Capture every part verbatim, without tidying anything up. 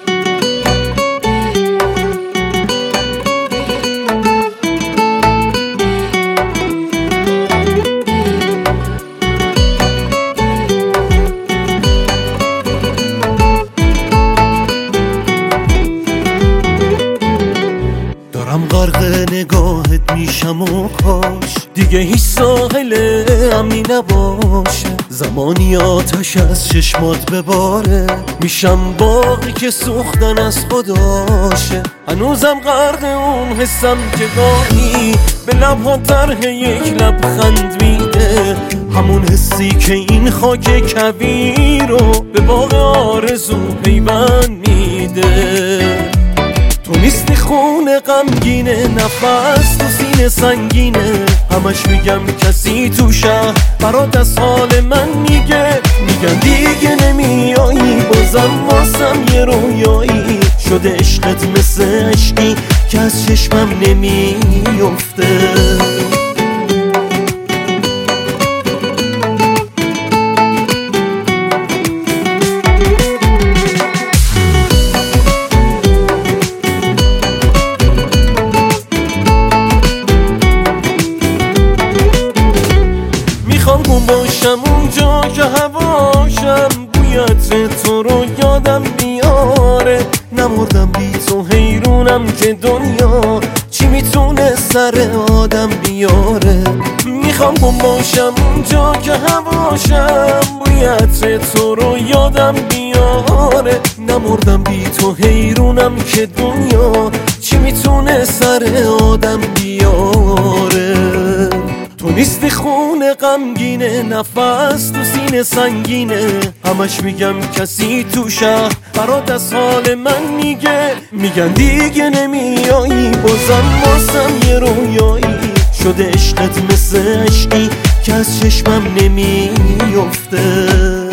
غرق نگاهت میشم و کاش دیگه هیچ ساحل امنی نباشه. زمانی آتش از چشمات بباره، میشم باقی که سوختن از خداشه. هنوزم غرق اون حسم که گاهی به لبها طرح یک لبخند میده، همون حسی که این خاک کویر رو به باغ آرزو پیوند میده. تو نیستی خون غمگینه، نفس تو سینه سنگینه، همش میگم کسی تو شهر برات از حال من میگه. میگن دیگه نمیایی، بازم واسم یه رویایی شده عشقت مثل عشقی که از چشمم نمیفته. میخوام باشم اونجا که هواشم بوی عطر تو رو یادم میاره. نمردم بی تو، حیرونم که دنیا چی میتونه سر آدم بیاره. میخوام باشم اونجا که هواشم بوی عطر تو رو یادم میاره. نمردم بی تو، حیرونم که دنیا چی میتونه سر آدم بیاره. تو نیستی خون غمگینه، نفس تو سینه سنگینه، همش میگم کسی تو شهر برات از حال من میگه. میگن دیگه نمیایی، بازم واسم یه رویایی شده عشقت مثل عشقی که از چشمم نمیفته.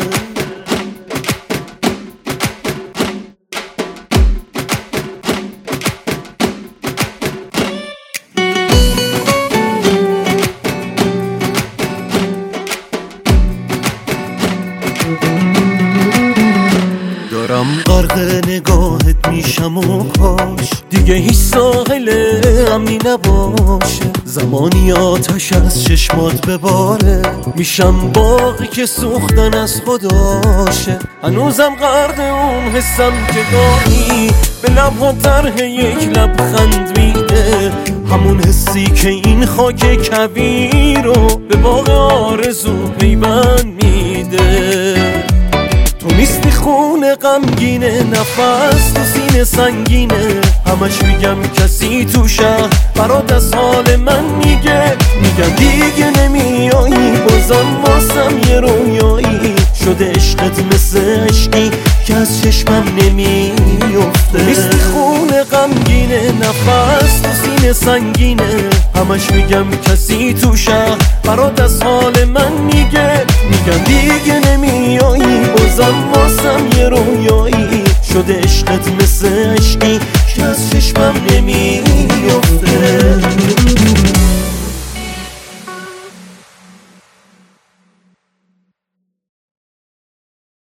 دارم غرق نگاهت میشم و کاش دیگه هیچ ساحل امنی نباشه. زمانی آتش از چشمات بباره، میشم باقی که سوختن از خداشه. هنوزم غرق اون حسم که گاهی به لبها طرح یک لبخند میده، همون حسی که این خاک کویر رو به باغ آرزو پیوند میده. تو نیستی خون غمگینه، نفس تو سینه سنگینه، همش میگم کسی تو شهر برات از حال من میگه. میگن دیگه نمیایی، بازم واسم یه رویایی شده عشقت مثل عشقی که از چشمم نمیفته. تو نیستی خون غمگینه، نفس تو سینه سنگینه، همش میگم کسی تو شهر برات از حال من میگه. میگن دیگه نمیایی، بازم واسم یه رویایی شده عشقت مثل عشقی که از چشمم نمیفته.